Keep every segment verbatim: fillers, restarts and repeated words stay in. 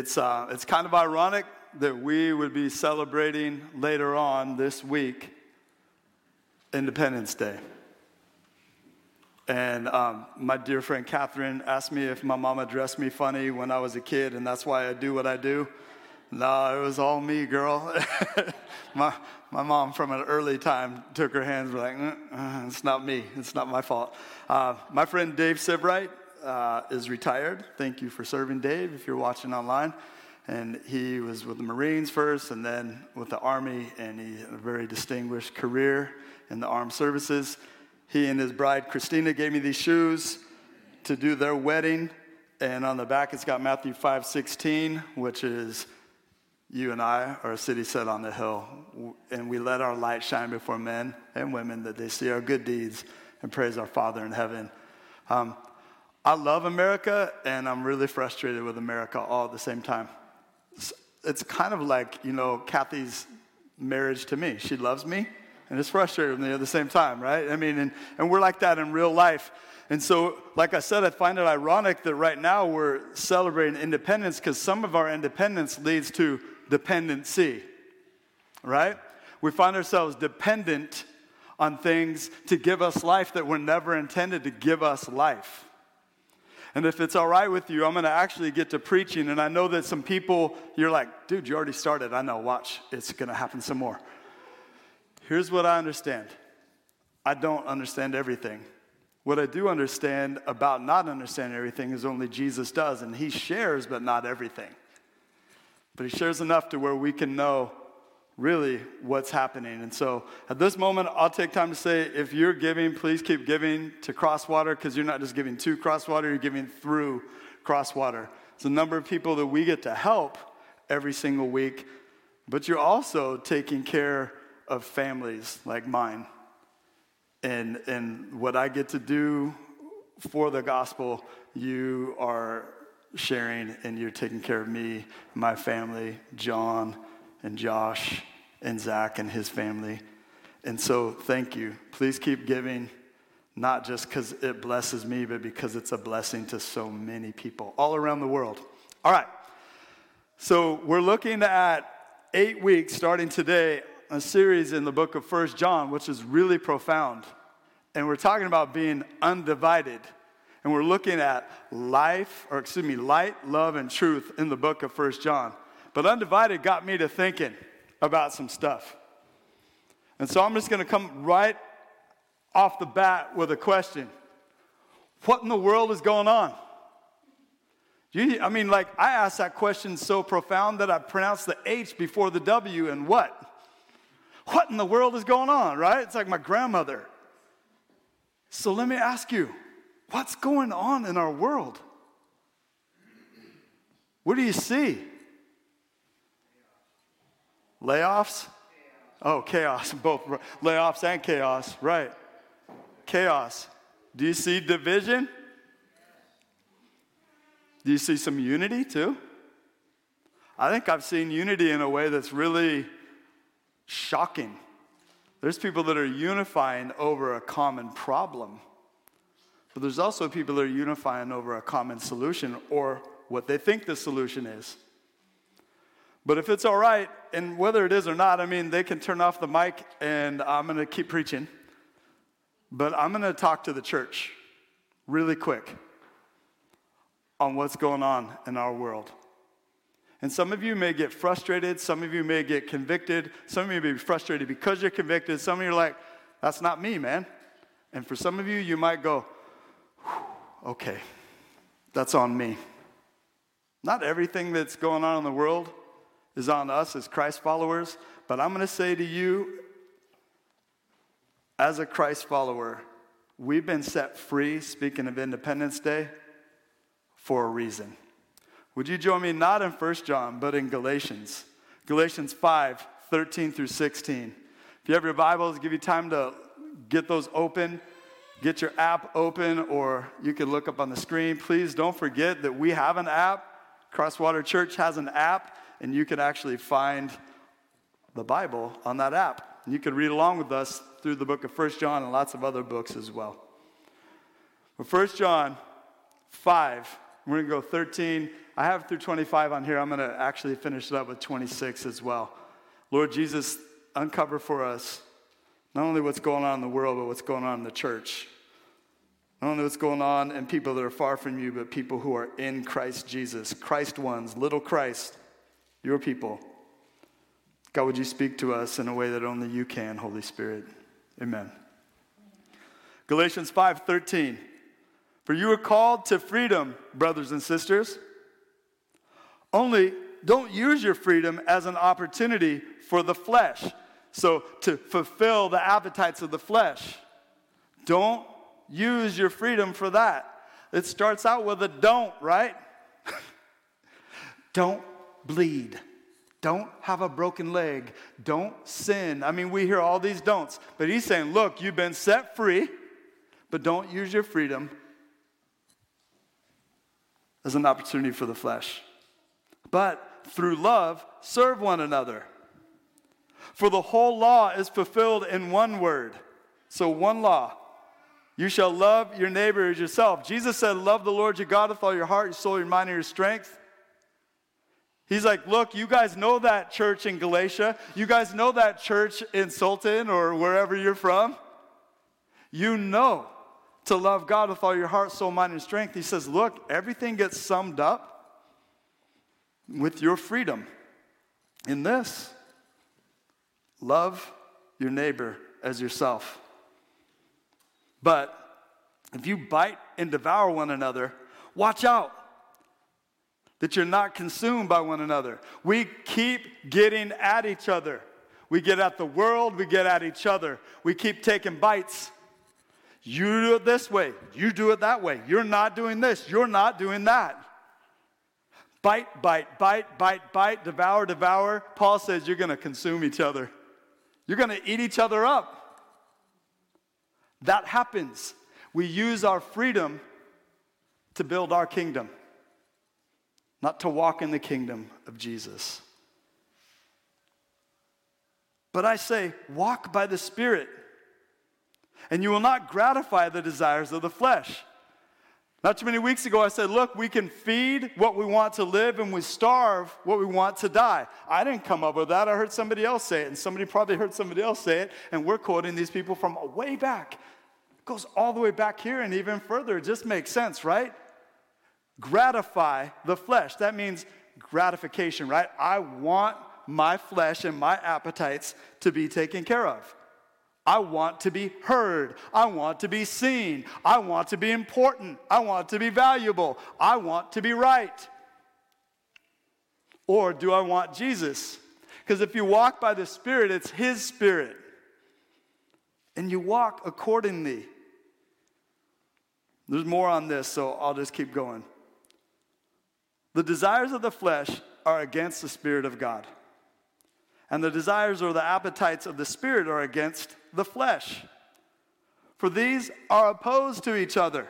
it's uh, it's kind of ironic that we would be celebrating later on this week Independence Day. And um, my dear friend Catherine asked me if my mama dressed me funny when I was a kid, and that's why I do what I do. No, it was all me, girl. my my mom from an early time took her hands and was like, mm, uh, it's not me. It's not my fault. Uh, my friend Dave Sibright uh, is retired. Thank you for serving, Dave, if you're watching online. And he was with the Marines first and then with the Army, and he had a very distinguished career in the armed services. He and his bride, Christina, gave me these shoes to do their wedding. And on the back, it's got Matthew five sixteen, which is, you and I are a city set on the hill, and we let our light shine before men and women that they see our good deeds and praise our Father in heaven. Um, I love America, and I'm really frustrated with America all at the same time. It's, it's kind of like, you know, Kathy's marriage to me. She loves me, and it's frustrating with me at the same time, right? I mean, and, and we're like that in real life. And so, like I said, I find it ironic that right now we're celebrating independence because some of our independence leads to dependency, right? We find ourselves dependent on things to give us life that were never intended to give us life. And if it's all right with you, I'm going to actually get to preaching. And I know that some people, you're like, dude, you already started. I know, watch. It's going to happen some more. Here's what I understand. I don't understand everything. What I do understand about not understanding everything is only Jesus does. And he shares, but not everything. But he shares enough to where we can know really what's happening. And so at this moment, I'll take time to say, if you're giving, please keep giving to Crosswater, because you're not just giving to Crosswater, you're giving through Crosswater. It's a number of people that we get to help every single week, but you're also taking care of families like mine. And, and what I get to do for the gospel, you are sharing, and you're taking care of me, my family, John, and Josh, and Zach, and his family. And so, thank you. Please keep giving, not just because it blesses me, but because it's a blessing to so many people all around the world. All right. So, we're looking at eight weeks, starting today, a series in the book of First John, which is really profound. And we're talking about being undivided. And we're looking at life, or excuse me, light, love, and truth in the book of First John. But undivided got me to thinking about some stuff. And so I'm just going to come right off the bat with a question. What in the world is going on? You, I mean, like, I asked that question so profound that I pronounced the H before the W, and what? What in the world is going on, right? It's like my grandmother. So let me ask you, what's going on in our world? What do you see? Layoffs? Oh, chaos. Both layoffs and chaos, right. Chaos. Do you see division? Do you see some unity too? I think I've seen unity in a way that's really shocking. There's people that are unifying over a common problem. But there's also people that are unifying over a common solution, or what they think the solution is. But if it's all right, and whether it is or not, I mean, they can turn off the mic, and I'm going to keep preaching. But I'm going to talk to the church really quick on what's going on in our world. And some of you may get frustrated. Some of you may get convicted. Some of you may be frustrated because you're convicted. Some of you are like, that's not me, man. And for some of you, you might go, okay, that's on me. Not everything that's going on in the world is on us as Christ followers, but I'm going to say to you, as a Christ follower, we've been set free, speaking of Independence Day, for a reason. Would you join me not in First John, but in Galatians? Galatians five, thirteen through sixteen. If you have your Bibles, give you time to get those open. Get your app open, or you can look up on the screen. Please don't forget that we have an app. Crosswater Church has an app, and you can actually find the Bible on that app. And you can read along with us through the book of First John and lots of other books as well. But First John five, We're going to go thirteen. I have through twenty-five on here. I'm going to actually finish it up with twenty-six as well. Lord Jesus, uncover for us not only what's going on in the world, but what's going on in the church. Not only what's going on in people that are far from you, but people who are in Christ Jesus. Christ ones, little Christ, your people. God, would you speak to us in a way that only you can, Holy Spirit? Amen. Galatians five thirteen. For you are called to freedom, brothers and sisters. Only don't use your freedom as an opportunity for the flesh. So to fulfill the appetites of the flesh. Don't use your freedom for that. It starts out with a don't, right? Don't bleed. Don't have a broken leg. Don't sin. I mean, we hear all these don'ts. But he's saying, look, you've been set free, but don't use your freedom as an opportunity for the flesh. But through love, serve one another. For the whole law is fulfilled in one word. So one law. You shall love your neighbor as yourself. Jesus said, love the Lord your God with all your heart, your soul, your mind, and your strength. He's like, look, you guys know that church in Galatia. You guys know that church in Sultan or wherever you're from. You know to love God with all your heart, soul, mind, and strength. He says, look, everything gets summed up with your freedom in this. Love your neighbor as yourself. But if you bite and devour one another, watch out that you're not consumed by one another. We keep getting at each other. We get at the world, we get at each other. We keep taking bites. You do it this way, you do it that way. You're not doing this, you're not doing that. Bite, bite, bite, bite, bite, devour, devour. Paul says you're going to consume each other. You're going to eat each other up. That happens. We use our freedom to build our kingdom, not to walk in the kingdom of Jesus. But I say, walk by the Spirit, and you will not gratify the desires of the flesh. Not too many weeks ago, I said, look, we can feed what we want to live and we starve what we want to die. I didn't come up with that. I heard somebody else say it, and somebody probably heard somebody else say it, and we're quoting these people from way back. It goes all the way back here and even further. It just makes sense, right? Gratify the flesh. That means gratification, right? I want my flesh and my appetites to be taken care of. I want to be heard. I want to be seen. I want to be important. I want to be valuable. I want to be right. Or do I want Jesus? Because if you walk by the Spirit, it's His Spirit. And you walk accordingly. There's more on this, so I'll just keep going. The desires of the flesh are against the Spirit of God. And the desires or the appetites of the Spirit are against the flesh. For these are opposed to each other.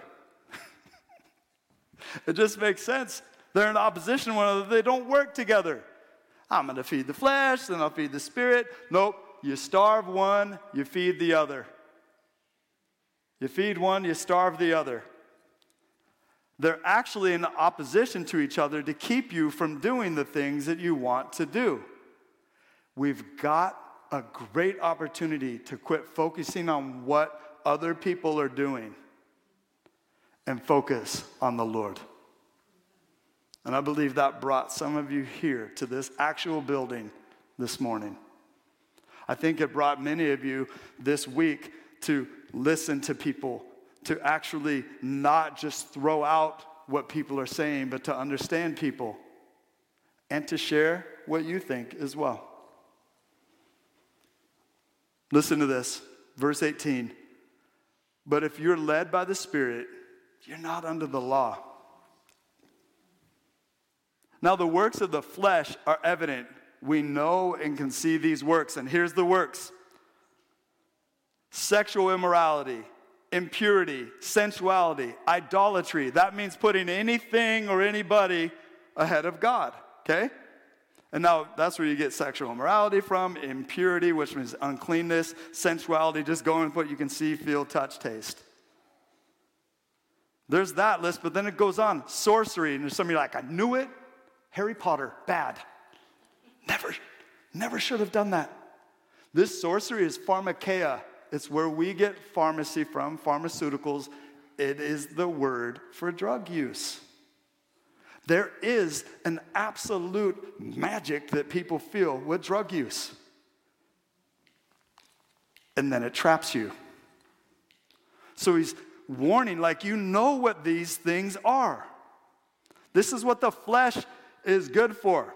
It just makes sense. They're in opposition to one another. They don't work together. I'm going to feed the flesh, then I'll feed the Spirit. Nope. You starve one, you feed the other. You feed one, you starve the other. They're actually in opposition to each other to keep you from doing the things that you want to do. We've got a great opportunity to quit focusing on what other people are doing and focus on the Lord. And I believe that brought some of you here to this actual building this morning. I think it brought many of you this week to listen to people, to actually not just throw out what people are saying, but to understand people and to share what you think as well. Listen to this, verse eighteen. But if you're led by the Spirit, you're not under the law. Now the works of the flesh are evident. We know and can see these works. And here's the works. Sexual immorality, impurity, sensuality, idolatry. That means putting anything or anybody ahead of God, okay? And now that's where you get sexual immorality from, impurity, which means uncleanness, sensuality, just going with what you can see, feel, touch, taste. There's that list, but then it goes on. Sorcery, and there's somebody like, I knew it. Harry Potter, bad. Never, never should have done that. This sorcery is pharmakeia. It's where we get pharmacy from, pharmaceuticals. It is the word for drug use. There is an absolute magic that people feel with drug use. And then it traps you. So he's warning, like, you know what these things are. This is what the flesh is good for.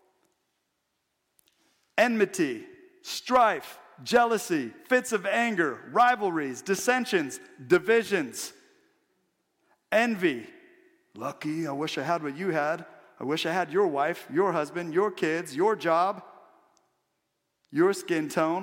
Enmity, strife, jealousy, fits of anger, rivalries, dissensions, divisions, envy. Lucky, I wish I had what you had. I wish I had your wife, your husband, your kids, your job, your skin tone.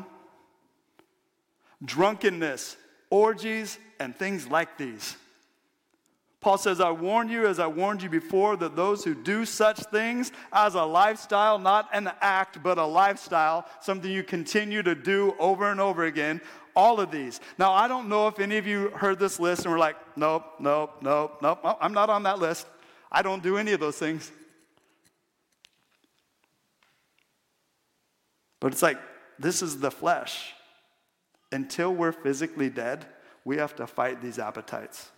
Drunkenness, orgies, and things like these. Paul says, I warn you, as I warned you before, that those who do such things as a lifestyle, not an act, but a lifestyle, something you continue to do over and over again, all of these. Now, I don't know if any of you heard this list and were like, nope, nope, nope, nope, I'm not on that list. I don't do any of those things. But it's like, this is the flesh. Until we're physically dead, we have to fight these appetites.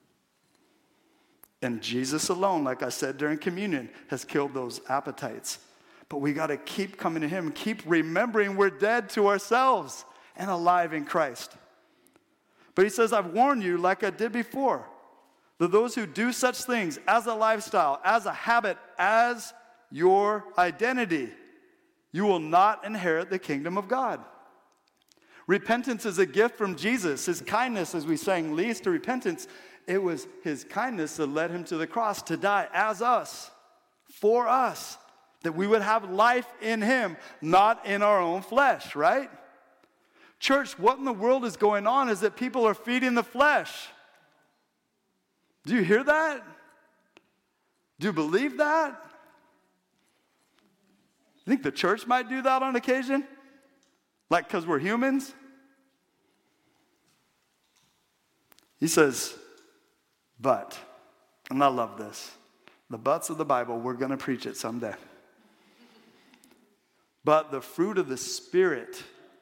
And Jesus alone, like I said during communion, has killed those appetites. But we got to keep coming to him, keep remembering we're dead to ourselves and alive in Christ. But he says, I've warned you, like I did before, that those who do such things as a lifestyle, as a habit, as your identity, you will not inherit the kingdom of God. Repentance is a gift from Jesus. His kindness, as we sang, leads to repentance. It was his kindness that led him to the cross to die as us, for us, that we would have life in him, not in our own flesh, right? Church, what in the world is going on is that people are feeding the flesh. Do you hear that? Do you believe that? You think the church might do that on occasion? Like, because we're humans? He says, but, and I love this, the buts of the Bible, we're going to preach it someday. But the fruit of the Spirit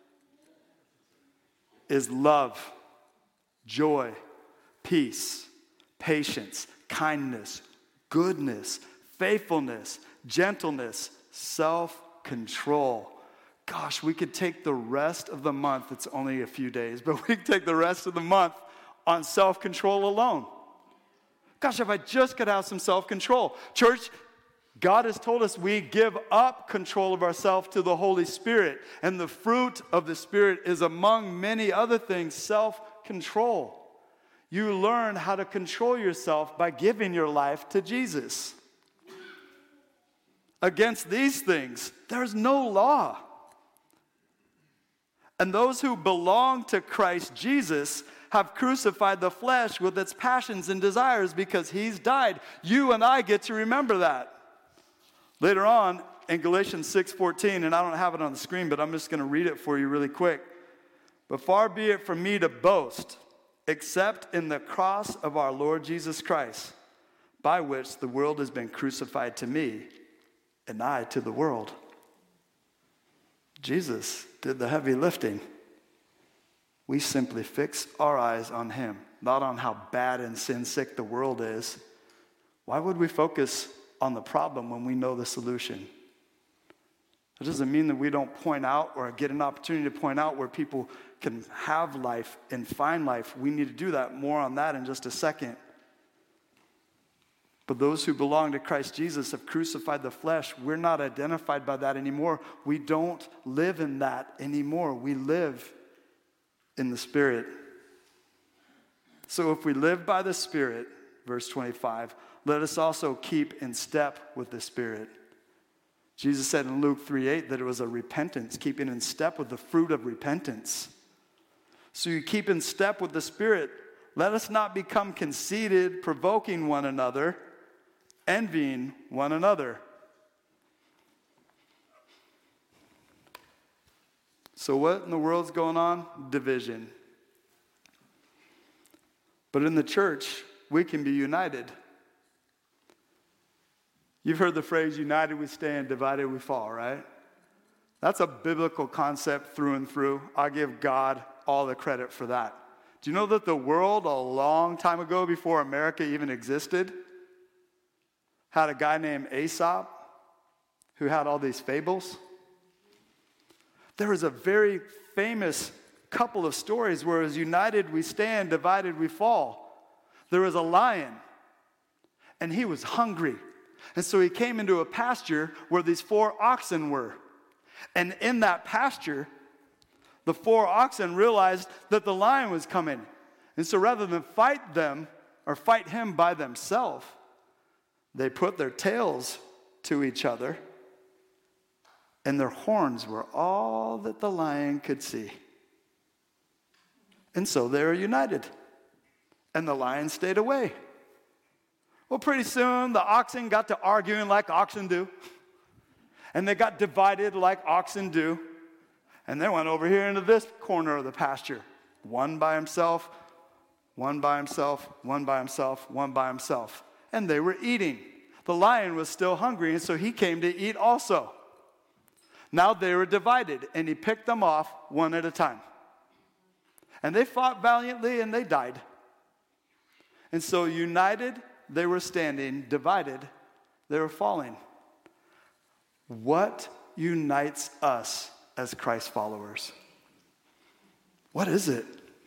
is love, joy, peace, patience, kindness, goodness, faithfulness, gentleness, self-control. Gosh, we could take the rest of the month, it's only a few days, but we could take the rest of the month on self-control alone. Gosh, if I just could have some self-control. Church, God has told us we give up control of ourselves to the Holy Spirit. And the fruit of the Spirit is, among many other things, self-control. You learn how to control yourself by giving your life to Jesus. Against these things, there's no law. And those who belong to Christ Jesus have crucified the flesh with its passions and desires because he's died. You and I get to remember that. Later on in Galatians six fourteen, and I don't have it on the screen, but I'm just going to read it for you really quick. But far be it from me to boast, except in the cross of our Lord Jesus Christ, by which the world has been crucified to me, and I to the world. Jesus did the heavy lifting. We simply fix our eyes on him, not on how bad and sin sick the world is. Why would we focus on the problem when we know the solution? It doesn't mean that we don't point out or get an opportunity to point out where people can have life and find life. We need to do that. More on that in just a second. But those who belong to Christ Jesus have crucified the flesh. We're not identified by that anymore. We don't live in that anymore. We live in the Spirit. So if we live by the Spirit, verse twenty-five, let us also keep in step with the Spirit. Jesus said in Luke three eight that it was a repentance, keeping in step with the fruit of repentance. So you keep in step with the Spirit. Let us not become conceited, provoking one another, envying one another. So what in the world's going on? Division. But in the church, we can be united. You've heard the phrase, united we stand, divided we fall, right? That's a biblical concept through and through. I give God all the credit for that. Do you know that the world, a long time ago, before America even existed, had a guy named Aesop who had all these fables? There was a very famous couple of stories where as united we stand, divided we fall. There was a lion, and he was hungry. And so he came into a pasture where these four oxen were. And in that pasture, the four oxen realized that the lion was coming. And so rather than fight them or fight him by themselves, they put their tails to each other, and their horns were all that the lion could see. And so they were united, and the lion stayed away. Well, pretty soon, the oxen got to arguing like oxen do. And they got divided like oxen do. And they went over here into this corner of the pasture. One by himself, one by himself, one by himself, one by himself. And they were eating. The lion was still hungry, and so he came to eat also. Now they were divided, and he picked them off one at a time. And they fought valiantly, and they died. And so united, they were standing. Divided, they were falling. What unites us as Christ followers? What is it?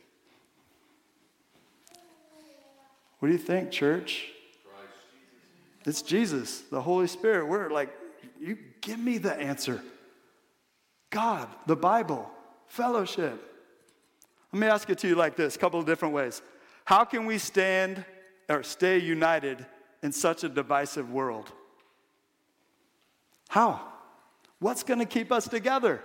What do you think, church? Christ. It's Jesus, the Holy Spirit. We're like, you give me the answer. God, the Bible, fellowship. Let me ask it to you like this, a couple of different ways. How can we stand or stay united in such a divisive world? How? What's going to keep us together?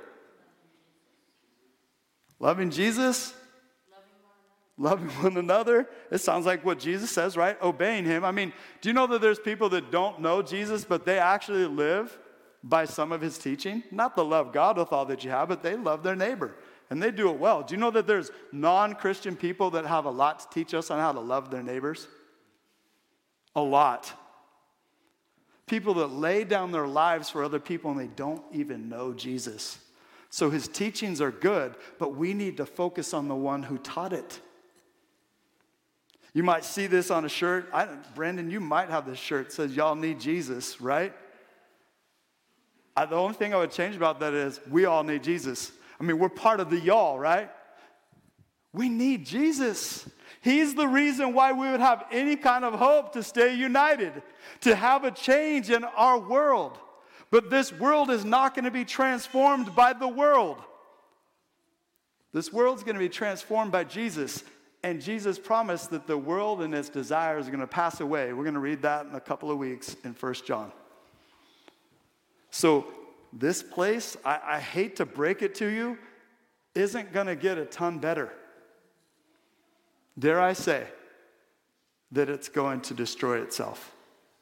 Loving Jesus? Loving one another? It sounds like what Jesus says, right? Obeying him. I mean, do you know that there's people that don't know Jesus, but they actually live by some of his teaching? Not the love God with all that you have, but they love their neighbor. And they do it well. Do you know that there's non-Christian people that have a lot to teach us on how to love their neighbors? A lot. People that lay down their lives for other people and they don't even know Jesus. So his teachings are good, but we need to focus on the one who taught it. You might see this on a shirt. I, Brandon, you might have this shirt that says, y'all need Jesus, right? I, the only thing I would change about that is we all need Jesus. I mean, we're part of the y'all, right? We need Jesus. He's the reason why we would have any kind of hope to stay united, to have a change in our world. But this world is not going to be transformed by the world. This world's going to be transformed by Jesus. And Jesus promised that the world and its desires are going to pass away. We're going to read that in a couple of weeks in First John. So this place, I, I hate to break it to you, isn't going to get a ton better. Dare I say that it's going to destroy itself.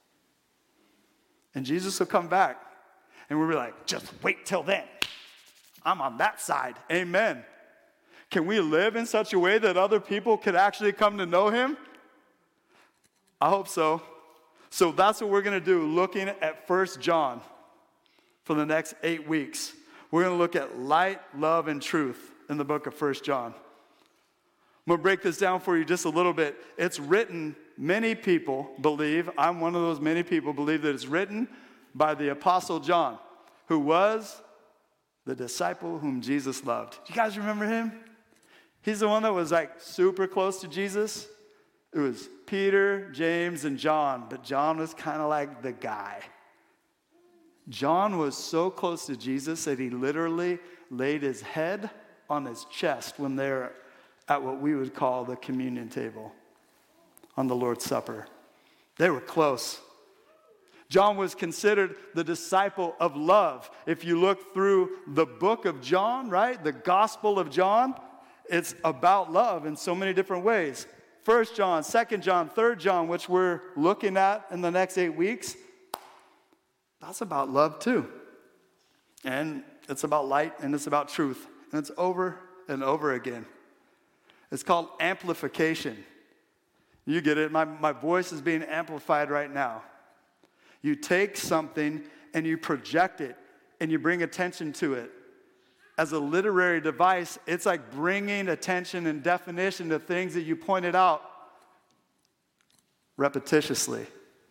And Jesus will come back, and we'll be like, just wait till then. I'm on that side. Amen. Can we live in such a way that other people could actually come to know him? I hope so. So that's what we're going to do, looking at First John for the next eight weeks. We're going to look at light, love, and truth in the book of First John. I'm going to break this down for you just a little bit. It's written, many people believe, I'm one of those many people believe that it's written by the Apostle John, who was the disciple whom Jesus loved. Do you guys remember him? He's the one that was like super close to Jesus. It was Peter, James, and John, but John was kind of like the guy. John was so close to Jesus that he literally laid his head on his chest when they're at what we would call the communion table on the Lord's Supper. They were close. John was considered the disciple of love. If you look through the book of John, right, the Gospel of John, it's about love in so many different ways. First John, Second John, Third John, which we're looking at in the next eight weeks, that's about love too. And it's about light and it's about truth. And it's over and over again. It's called amplification. You get it. My, my voice is being amplified right now. You take something and you project it and you bring attention to it. As a literary device, it's like bringing attention and definition to things that you pointed out repetitiously.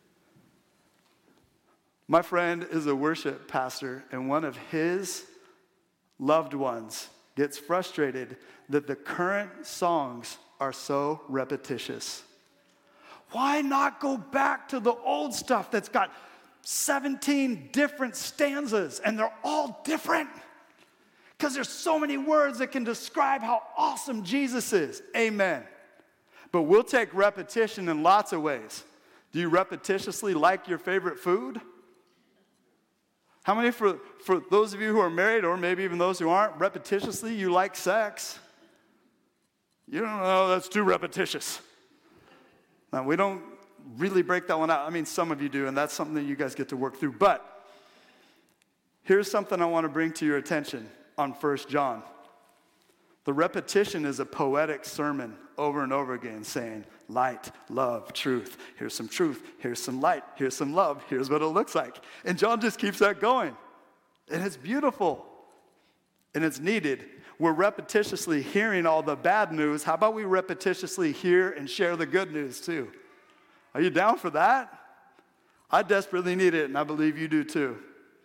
My friend is a worship pastor, and one of his loved ones gets frustrated that the current songs are so repetitious. Why not go back to the old stuff that's got seventeen different stanzas and they're all different? Because there's so many words that can describe how awesome Jesus is. Amen. But we'll take repetition in lots of ways. Do you repetitiously like your favorite food? How many, for, for those of you who are married, or maybe even those who aren't, repetitiously you like sex? You don't know, that's too repetitious. Now, we don't really break that one out. I mean, some of you do, and that's something that you guys get to work through. But here's something I want to bring to your attention on First John. The repetition is a poetic sermon over and over again saying, light, love, truth. Here's some truth. Here's some light. Here's some love. Here's what it looks like. And John just keeps that going. And it's beautiful. And it's needed. We're repetitiously hearing all the bad news. How about we repetitiously hear and share the good news too? Are you down for that? I desperately need it, and I believe you do too.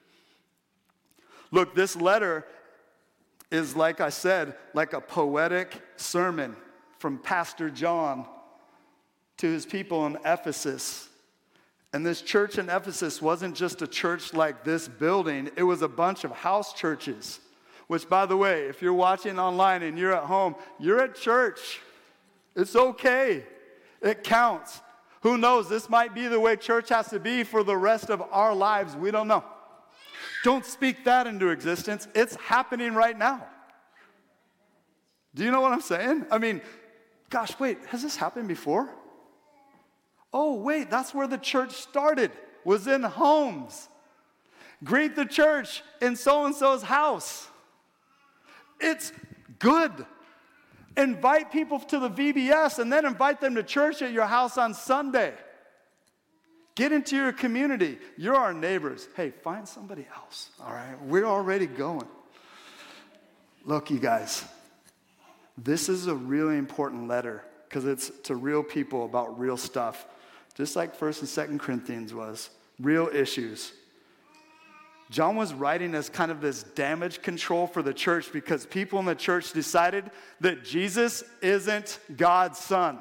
Look, this letter is, like I said, like a poetic sermon from Pastor John to his people in Ephesus. And this church in Ephesus wasn't just a church like this building. It was a bunch of house churches. Which, by the way, if you're watching online and you're at home, you're at church. It's okay. It counts. Who knows? This might be the way church has to be for the rest of our lives. We don't know. Don't speak that into existence. It's happening right now. Do you know what I'm saying? I mean, gosh, wait, has this happened before? Oh, wait, that's where the church started, was in homes. Greet the church in so-and-so's house. It's good. Invite people to the V B S and then invite them to church at your house on Sunday. Get into your community. You're our neighbors. Hey, find somebody else, all right? We're already going. Look, you guys, this is a really important letter because it's to real people about real stuff, just like First and Second Corinthians was, real issues. John was writing as kind of this damage control for the church because people in the church decided that Jesus isn't God's son.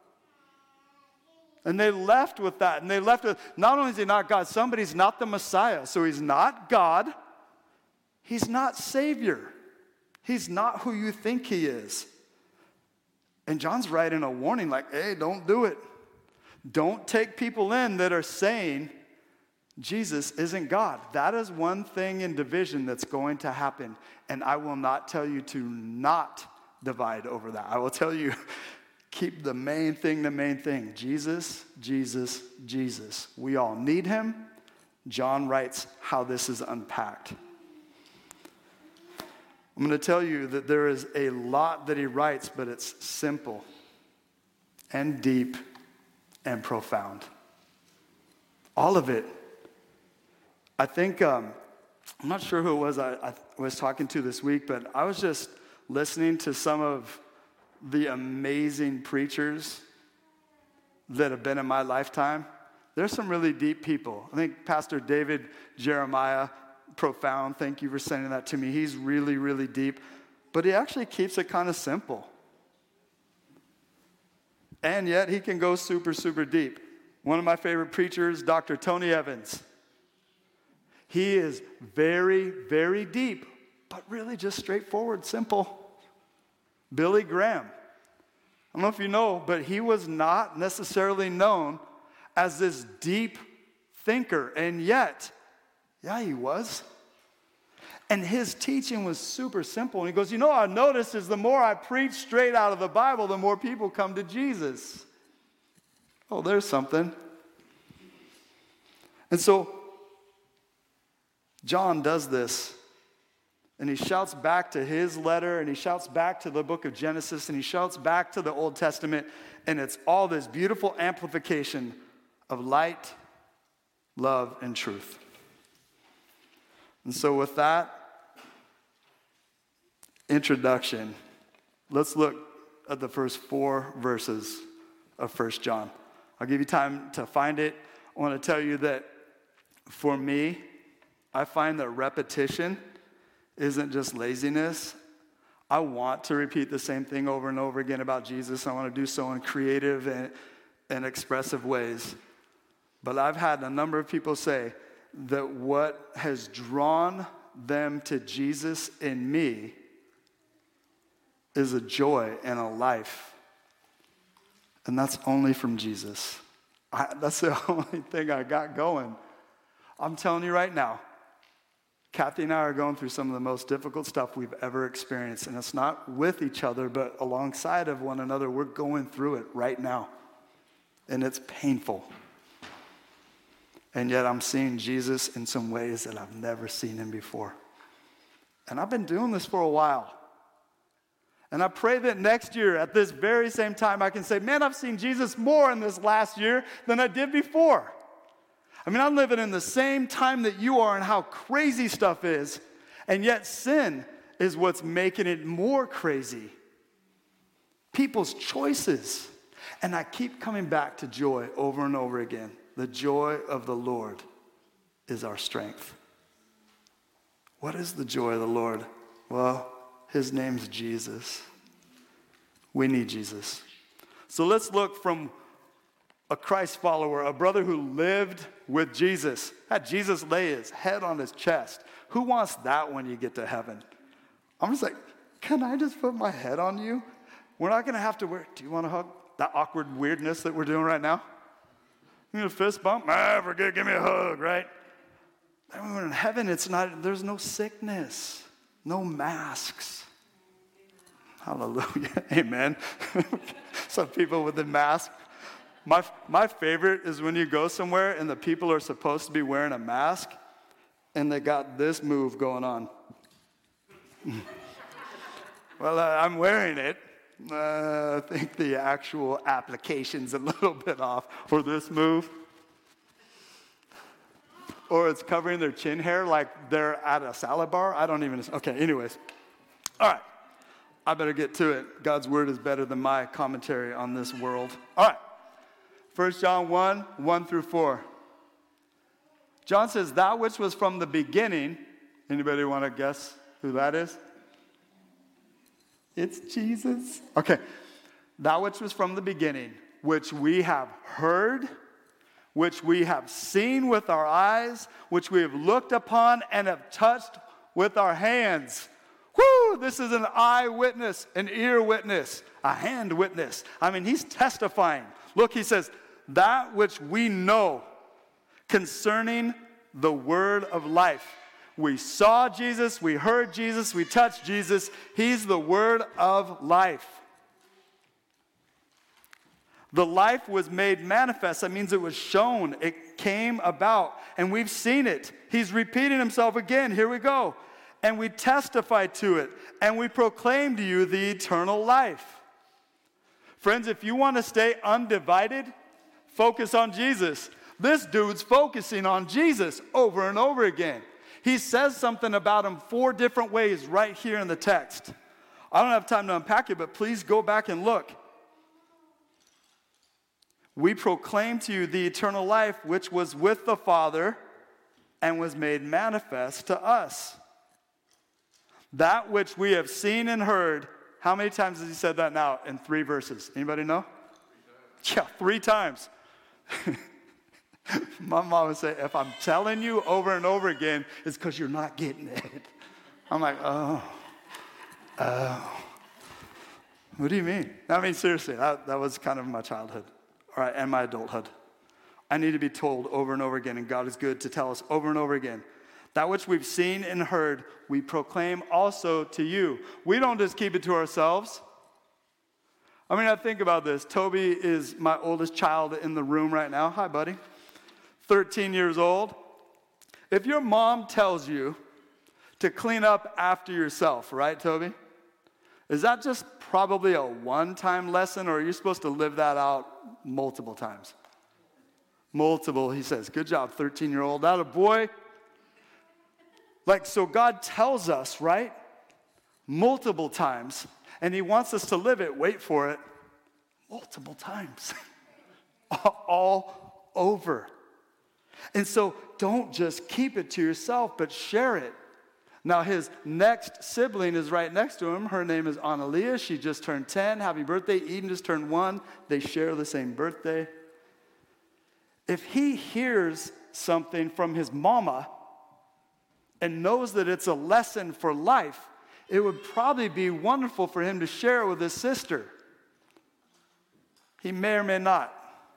And they left with that. And they left with, not only is he not God's son, but he's not the Messiah. So he's not God. He's not Savior. He's not who you think he is. And John's writing a warning like, hey, don't do it. Don't take people in that are saying Jesus isn't God. That is one thing in division that's going to happen. And I will not tell you to not divide over that. I will tell you, keep the main thing the main thing. Jesus, Jesus, Jesus. We all need him. John writes how this is unpacked. I'm going to tell you that there is a lot that he writes, but it's simple and deep and profound. All of it. I think, um, I'm not sure who it was I, I was talking to this week, but I was just listening to some of the amazing preachers that have been in my lifetime. There's some really deep people. I think Pastor David Jeremiah, profound. Thank you for sending that to me. He's really, really deep. But he actually keeps it kind of simple. And yet he can go super, super deep. One of my favorite preachers, Doctor Tony Evans. He is very, very deep, but really just straightforward, simple. Billy Graham. I don't know if you know, but he was not necessarily known as this deep thinker, and yet, yeah, he was. And his teaching was super simple. And he goes, you know what I noticed is the more I preach straight out of the Bible, the more people come to Jesus. Oh, there's something. And so, John does this And he shouts back to his letter, and he shouts back to the book of Genesis, and he shouts back to the Old Testament, and it's all this beautiful amplification of light, love, and truth. And so with that introduction, let's look at the first four verses of First John. I'll give you time to find it. I want to tell you that for me, I find that repetition isn't just laziness. I want to repeat the same thing over and over again about Jesus. I want to do so in creative and, and expressive ways. But I've had a number of people say that what has drawn them to Jesus in me is a joy and a life. And that's only from Jesus. I, that's the only thing I got going. I'm telling you right now, Kathy and I are going through some of the most difficult stuff we've ever experienced. And it's not with each other, but alongside of one another. We're going through it right now. And it's painful. And yet I'm seeing Jesus in some ways that I've never seen him before. And I've been doing this for a while. And I pray that next year at this very same time I can say, man, I've seen Jesus more in this last year than I did before. I mean, I'm living in the same time that you are and how crazy stuff is. And yet sin is what's making it more crazy. People's choices. And I keep coming back to joy over and over again. The joy of the Lord is our strength. What is the joy of the Lord? Well, his name's Jesus. We need Jesus. So let's look from a Christ follower, a brother who lived with Jesus, had Jesus lay his head on his chest. Who wants that when you get to heaven? I'm just like, can I just put my head on you? We're not going to have to wear, do you want to hug? That awkward weirdness that we're doing right now? You need a fist bump? Ah, forget, give me a hug, right? And when we're in heaven, it's not, there's no sickness, no masks. Hallelujah, amen. Some people with the mask. My, my favorite is when you go somewhere and the people are supposed to be wearing a mask and they got this move going on. Well, uh, I'm wearing it. Uh, I think the actual application's a little bit off. Or this move. Or it's covering their chin hair like they're at a salad bar. I don't even, okay, anyways. All right, I better get to it. God's word is better than my commentary on this world. All right. First John one, one through four. John says, that which was from the beginning. Anybody want to guess who that is? It's Jesus. Okay. That which was from the beginning, which we have heard, which we have seen with our eyes, which we have looked upon and have touched with our hands. Whoo! This is an eye witness, an ear witness, a hand witness. I mean, he's testifying. Look, he says, that which we know concerning the word of life. We saw Jesus, we heard Jesus, we touched Jesus. He's the word of life. The life was made manifest. That means it was shown. It came about. And we've seen it. He's repeating himself again. Here we go. And we testify to it. And we proclaim to you the eternal life. Friends, if you want to stay undivided, focus on Jesus. This dude's focusing on Jesus over and over again. He says something about him four different ways right here in the text. I don't have time to unpack it, but please go back and look. We proclaim to you the eternal life which was with the Father and was made manifest to us. That which we have seen and heard. How many times has he said that now in three verses? Anybody know? Three yeah, three times. My mom would say, if I'm telling you over and over again, it's because you're not getting it. I'm like, oh, oh. What do you mean? I mean, seriously, that, that was kind of my childhood, all right, and my adulthood. I need to be told over and over again, and God is good to tell us over and over again. That which we've seen and heard, we proclaim also to you. We don't just keep it to ourselves. I mean, I think about this. Toby is my oldest child in the room right now. Hi, buddy. thirteen years old. If your mom tells you to clean up after yourself, right, Toby? Is that just probably a one-time lesson, or are you supposed to live that out multiple times? Multiple, he says. Good job, thirteen-year-old. That a boy. Like, so God tells us, right? Multiple times. And he wants us to live it, wait for it, multiple times. All over. And so don't just keep it to yourself, but share it. Now, his next sibling is right next to him. Her name is Analia. She just turned ten. Happy birthday. Eden just turned one. They share the same birthday. If he hears something from his mama and knows that it's a lesson for life, it would probably be wonderful for him to share it with his sister. He may or may not.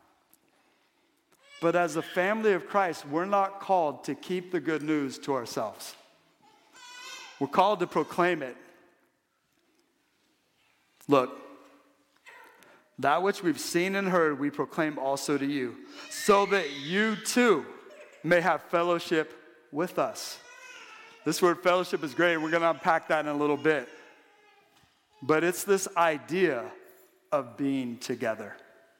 But as a family of Christ, we're not called to keep the good news to ourselves. We're called to proclaim it. Look, that which we've seen and heard, we proclaim also to you, so that you too may have fellowship with us. This word fellowship is great. We're going to unpack that in a little bit. But it's this idea of being together.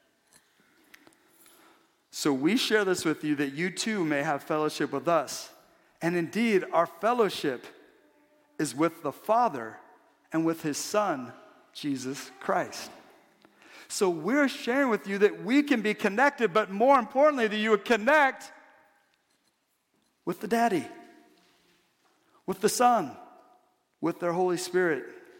So we share this with you that you too may have fellowship with us. And indeed, our fellowship is with the Father and with his Son, Jesus Christ. So we're sharing with you that we can be connected, but more importantly, that you would connect with the Daddy, with the Son, with their Holy Spirit.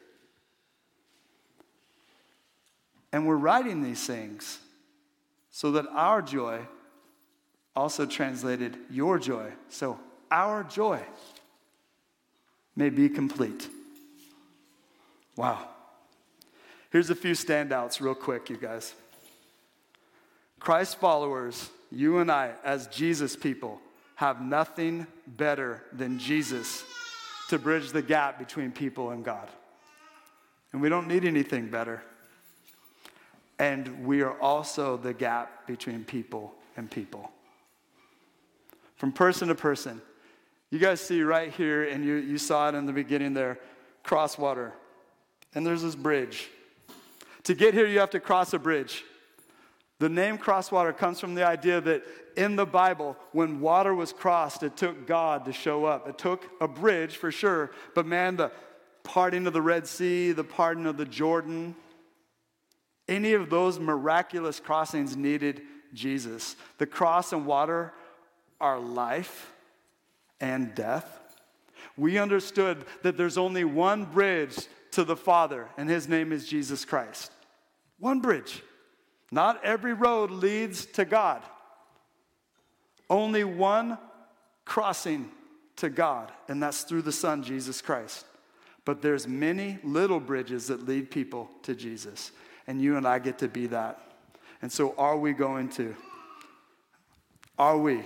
And we're writing these things so that our joy also translated your joy. So our joy may be complete. Wow. Here's a few standouts real quick, you guys. Christ followers, you and I, as Jesus people, have nothing better than Jesus to bridge the gap between people and God. And we don't need anything better. And we are also the gap between people and people. From person to person. You guys see right here, and you, you saw it in the beginning there, crosswater. And there's this bridge. To get here, you have to cross a bridge. The name crosswater comes from the idea that in the Bible, when water was crossed, it took God to show up. It took a bridge for sure, but man, the parting of the Red Sea, the parting of the Jordan, any of those miraculous crossings needed Jesus. The cross and water are life and death. We understood that there's only one bridge to the Father, and his name is Jesus Christ. One bridge. Not every road leads to God. Only one crossing to God, and that's through the Son, Jesus Christ. But there's many little bridges that lead people to Jesus, and you and I get to be that. And so are we going to? Are we?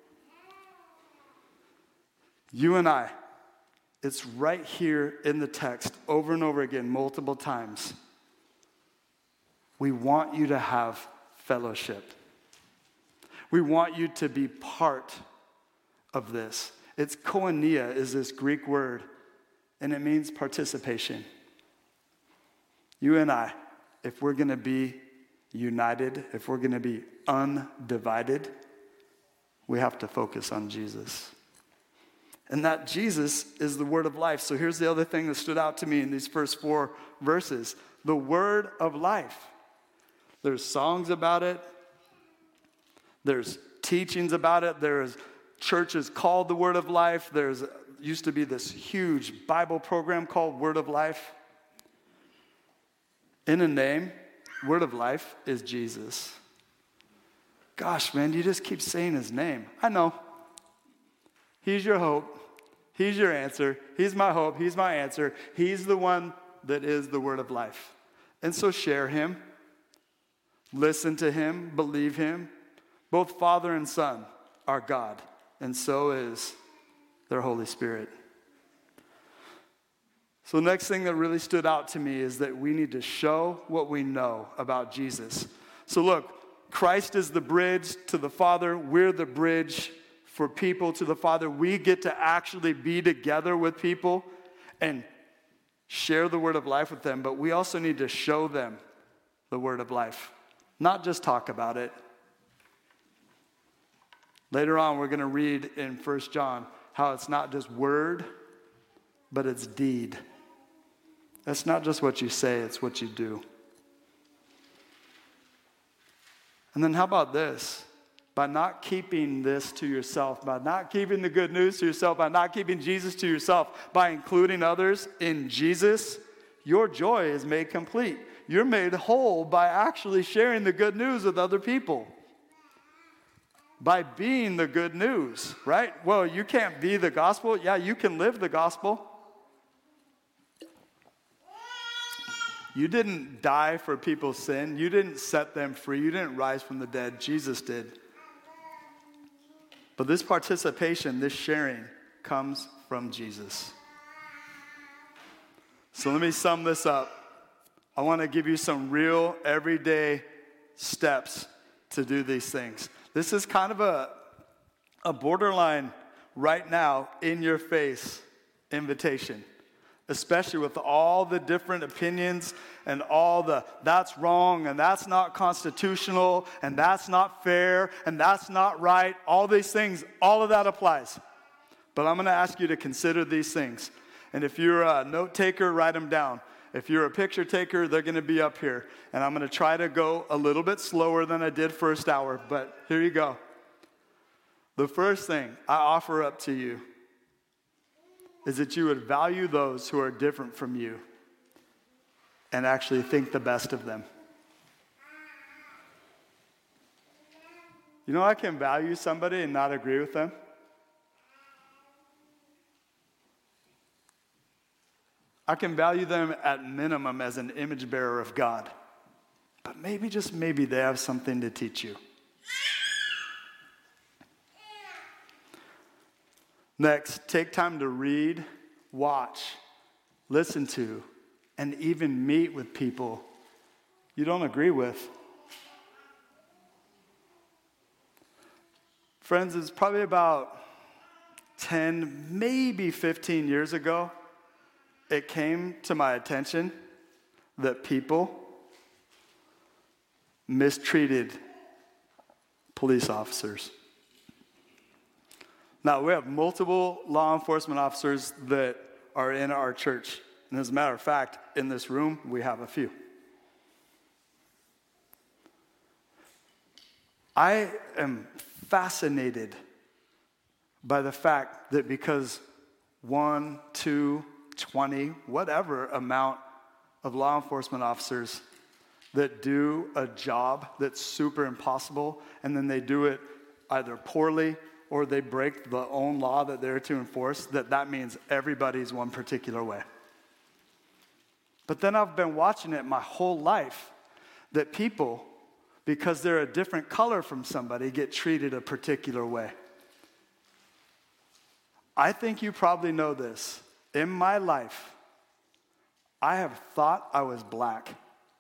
You and I, it's right here in the text over and over again, multiple times. We want you to have fellowship. We want you to be part of this. It's koinonia is this Greek word, and it means participation. You and I, if we're going to be united, if we're going to be undivided, we have to focus on Jesus. And that Jesus is the word of life. So here's the other thing that stood out to me in these first four verses. The word of life. There's songs about it. There's teachings about it. There's churches called the Word of Life. There's used to be this huge Bible program called Word of Life. In a name, Word of Life is Jesus. Gosh, man, you just keep saying his name. I know. He's your hope. He's your answer. He's my hope. He's my answer. He's the one that is the Word of Life. And so share him. Listen to him. Believe him. Both Father and Son are God, and so is their Holy Spirit. So the next thing that really stood out to me is that we need to show what we know about Jesus. So look, Christ is the bridge to the Father. We're the bridge for people to the Father. We get to actually be together with people and share the word of life with them, but we also need to show them the word of life, not just talk about it. Later on, we're going to read in First John how it's not just word, but it's deed. That's not just what you say, it's what you do. And then how about this? By not keeping this to yourself, by not keeping the good news to yourself, by not keeping Jesus to yourself, by including others in Jesus, your joy is made complete. You're made whole by actually sharing the good news with other people. By being the good news, right? Well, you can't be the gospel. Yeah, you can live the gospel. You didn't die for people's sin. You didn't set them free. You didn't rise from the dead. Jesus did. But this participation, this sharing, comes from Jesus. So let me sum this up. I want to give you some real everyday steps to do these things. This is kind of a, a borderline right now, in your face invitation. Especially with all the different opinions and all the that's wrong and that's not constitutional and that's not fair and that's not right. All these things, all of that applies. But I'm going to ask you to consider these things. And if you're a note taker, write them down. If you're a picture taker, they're going to be up here. And I'm going to try to go a little bit slower than I did first hour, but here you go. The first thing I offer up to you is that you would value those who are different from you and actually think the best of them. You know, I can value somebody and not agree with them. I can value them at minimum as an image bearer of God. But maybe, just maybe, they have something to teach you. Next, take time to read, watch, listen to, and even meet with people you don't agree with. Friends, it's probably about ten, maybe fifteen years ago, it came to my attention that people mistreated police officers. Now, we have multiple law enforcement officers that are in our church. And as a matter of fact, in this room, we have a few. I am fascinated by the fact that because one, two, twenty, whatever amount of law enforcement officers that do a job that's super impossible, and then they do it either poorly or they break the own law that they're to enforce, that that means everybody's one particular way. But then I've been watching it my whole life, that people, because they're a different color from somebody, get treated a particular way. I think you probably know this. In my life, I have thought I was black.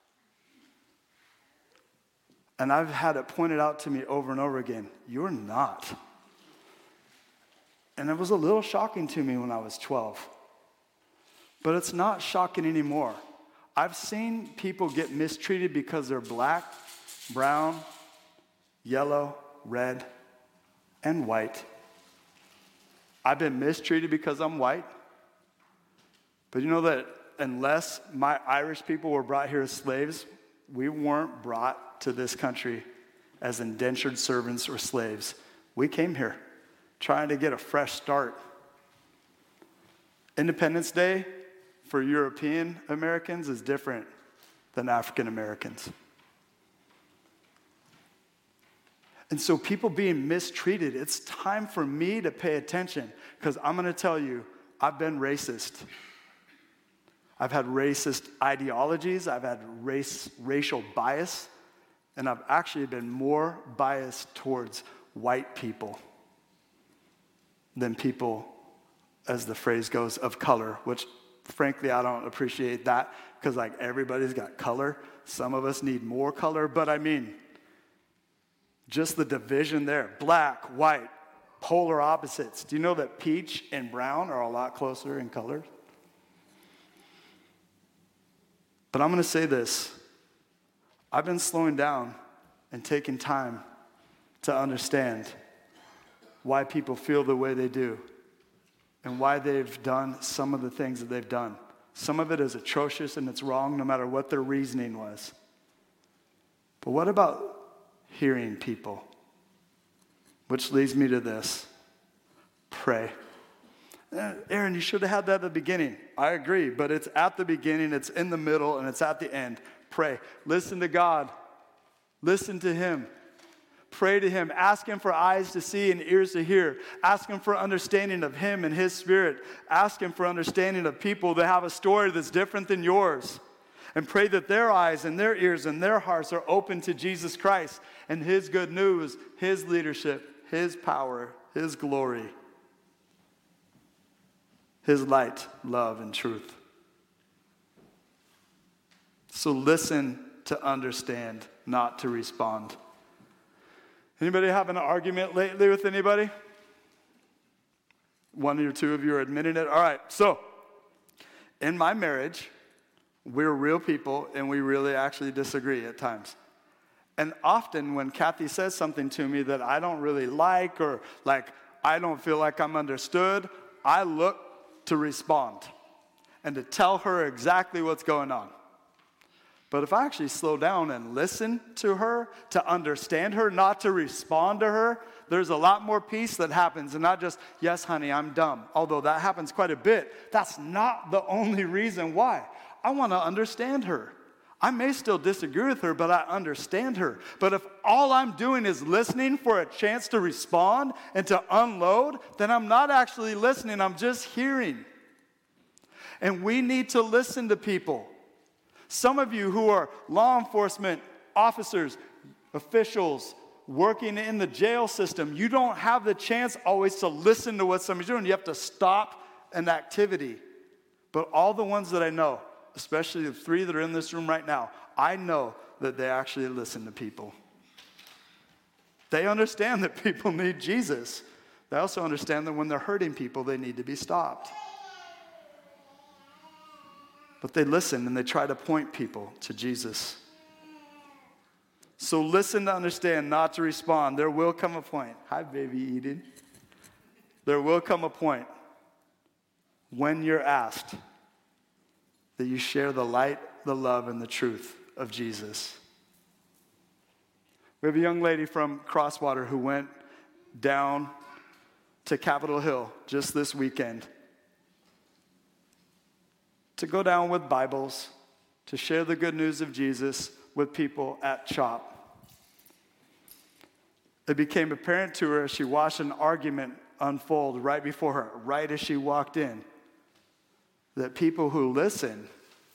And I've had it pointed out to me over and over again, you're not. And it was a little shocking to me when I was twelve. But it's not shocking anymore. I've seen people get mistreated because they're black, brown, yellow, red, and white. I've been mistreated because I'm white. But you know that unless my Irish people were brought here as slaves, we weren't brought to this country as indentured servants or slaves. We came here trying to get a fresh start. Independence Day for European Americans is different than African Americans. And so people being mistreated, it's time for me to pay attention, because I'm going to tell you, I've been racist. I've had racist ideologies, I've had race, racial bias, and I've actually been more biased towards white people than people, as the phrase goes, of color, which frankly I don't appreciate that, because like everybody's got color. Some of us need more color, but I mean, just the division there, black, white, polar opposites. Do you know that peach and brown are a lot closer in color? But I'm going to say this. I've been slowing down and taking time to understand why people feel the way they do and why they've done some of the things that they've done. Some of it is atrocious and it's wrong no matter what their reasoning was. But what about hearing people? Which leads me to this. Pray. Aaron, you should have had that at the beginning. I agree, but it's at the beginning, it's in the middle, and it's at the end. Pray. Listen to God. Listen to Him. Pray to Him. Ask Him for eyes to see and ears to hear. Ask Him for understanding of Him and His Spirit. Ask Him for understanding of people that have a story that's different than yours. And pray that their eyes and their ears and their hearts are open to Jesus Christ and His good news, His leadership, His power, His glory, His light, love, and truth. So listen to understand, not to respond. Anybody having an argument lately with anybody? One or two of you are admitting it. All right, so in my marriage, we're real people and we really actually disagree at times. And often when Kathy says something to me that I don't really like or like I don't feel like I'm understood, I look to respond and to tell her exactly what's going on. But if I actually slow down and listen to her, to understand her, not to respond to her, there's a lot more peace that happens and not just, yes, honey, I'm dumb. Although that happens quite a bit. That's not the only reason why. I want to understand her. I may still disagree with her, but I understand her. But if all I'm doing is listening for a chance to respond and to unload, then I'm not actually listening, I'm just hearing. And we need to listen to people. Some of you who are law enforcement officers, officials, working in the jail system, you don't have the chance always to listen to what somebody's doing. You have to stop an activity. But all the ones that I know, especially the three that are in this room right now, I know that they actually listen to people. They understand that people need Jesus. They also understand that when they're hurting people, they need to be stopped. But they listen and they try to point people to Jesus. So listen to understand, not to respond. There will come a point. Hi, baby Eden. There will come a point when you're asked that you share the light, the love, and the truth of Jesus. We have a young lady from Crosswater who went down to Capitol Hill just this weekend to go down with Bibles, to share the good news of Jesus with people at CHOP. It became apparent to her as she watched an argument unfold right before her, right as she walked in, that people who listen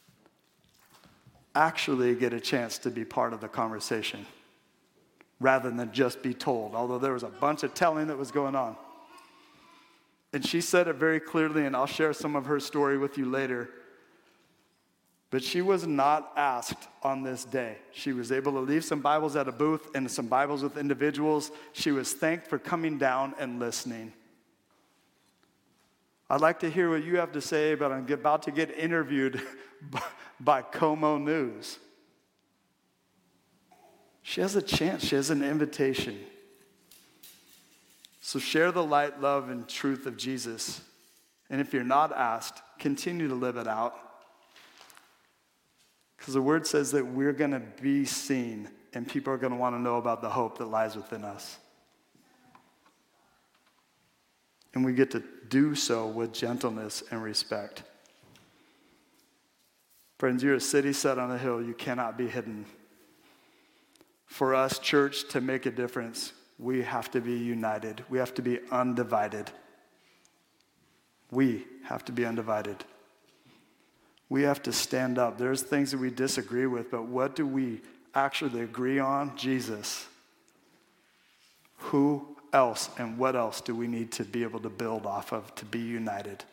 actually get a chance to be part of the conversation rather than just be told, although there was a bunch of telling that was going on. And she said it very clearly, and I'll share some of her story with you later. But she was not asked on this day. She was able to leave some Bibles at a booth and some Bibles with individuals. She was thanked for coming down and listening. I'd like to hear what you have to say, but I'm about to get interviewed by Como News. She has a chance. She has an invitation. So share the light, love, and truth of Jesus. And if you're not asked, continue to live it out. Because the word says that we're going to be seen and people are going to want to know about the hope that lies within us. And we get to do so with gentleness and respect. Friends, you're a city set on a hill. You cannot be hidden. For us, church, to make a difference, we have to be united. We have to be undivided. We have to be undivided. We have to stand up. There's things that we disagree with, but what do we actually agree on? Jesus. Who else and what else do we need to be able to build off of to be united?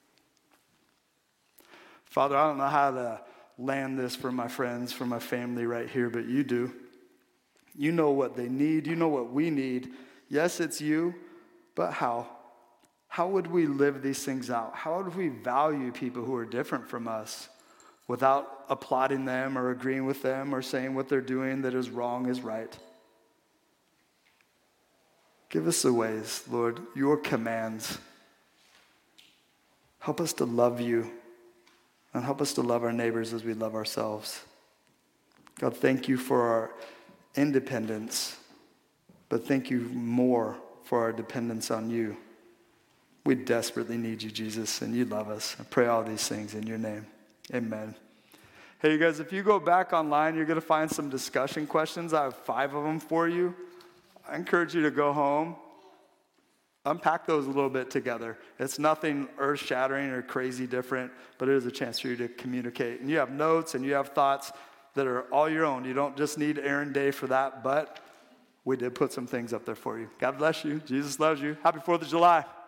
Father, I don't know how to land this for my friends, for my family right here, but you do. You know what they need. You know what we need. Yes, it's you, but how? How would we live these things out? How would we value people who are different from us without applauding them or agreeing with them or saying what they're doing that is wrong is right? Give us the ways, Lord, your commands. Help us to love you and help us to love our neighbors as we love ourselves. God, thank you for our independence, but thank you more for our dependence on you. We desperately need you, Jesus, and you love us. I pray all these things in your name. Amen. Hey, you guys, if you go back online, you're going to find some discussion questions. I have five of them for you. I encourage you to go home, unpack those a little bit together. It's nothing earth-shattering or crazy different, but it is a chance for you to communicate. And you have notes and you have thoughts that are all your own. You don't just need Aaron Day for that, but we did put some things up there for you. God bless you. Jesus loves you. Happy fourth of July.